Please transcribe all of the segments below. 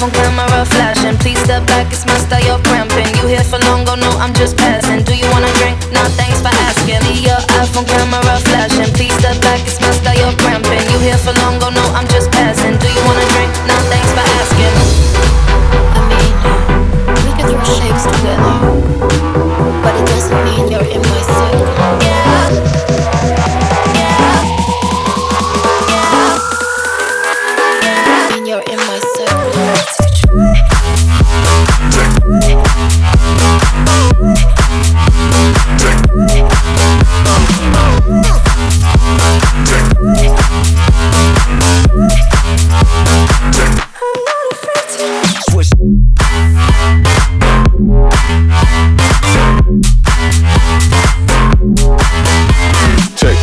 iPhone camera flashing. Please step back, it's my style, you're cramping. You here for long, go no, I'm just passing. Do you wanna drink? No, thanks for asking. Your iPhone camera flashing. Please step back, it's my style, you're cramping. You here for long, go no, I'm just passing. Do you wanna drink? No, thanks for asking. I mean, we can throw shapes together, but it doesn't mean you're in my circle. Yeah, yeah, yeah, I mean, you're in my circle. Switch. Check.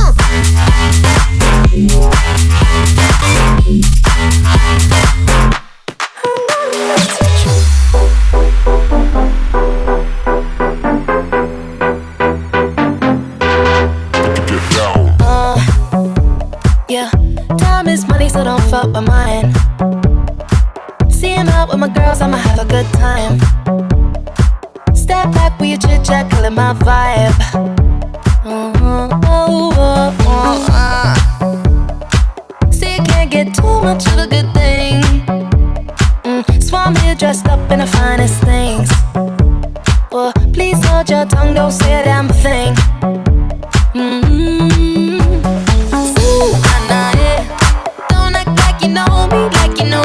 Get down. yeah. Time is money, so don't fuck with mine. See him out with my girls, I'ma have a good time. Step back with your chit chat, killing my vibe. See, you can't get too much of a good thing. Swam here dressed up in the finest things. Well, please hold your tongue, don't say a damn thing. Ooh, nah, nah, yeah. Don't act like you know me, like you know